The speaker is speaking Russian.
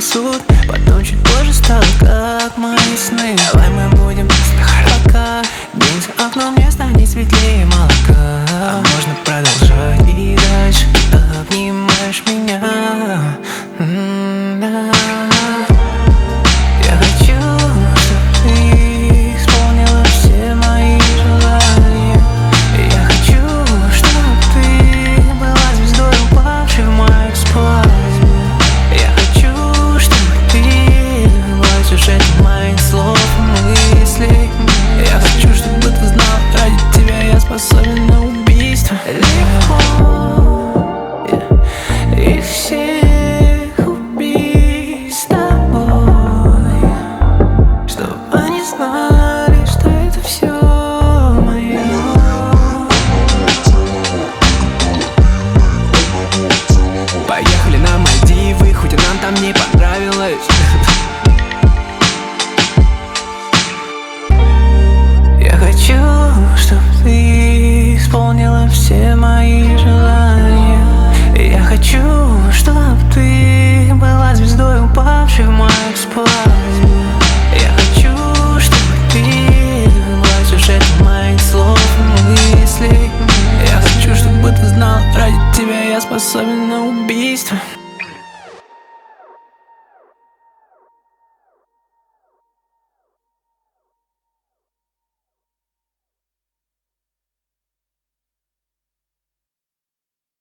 суд. Потом чуть позже стало как мои сны. Давай мы будем просто пока день за окном не станет светлее молока. А можно продолжать и дальше. Ты обнимаешь меня. Да. Я хочу, чтобы ты исполнила все мои желания. Я хочу, чтобы ты была звездой, упавшей в мою эксплозию. Я хочу, чтобы ты была сюжетом моих слов и мыслей. Я хочу, чтобы ты знал, ради тебя я способен на убийство. Легко их всех убить с тобой, чтобы они знали, что это все мое. Поехали на Мальдивы, хоть и нам там не понравилось. Я хочу, чтобы ты исполнила все мои желания. Я хочу, чтобы ты была звездой, упавшей в мою эксплозию. Я хочу, чтобы ты была сюжетом моих слов и мыслей. Я хочу, чтобы ты знал, ради тебя я способен на убийство.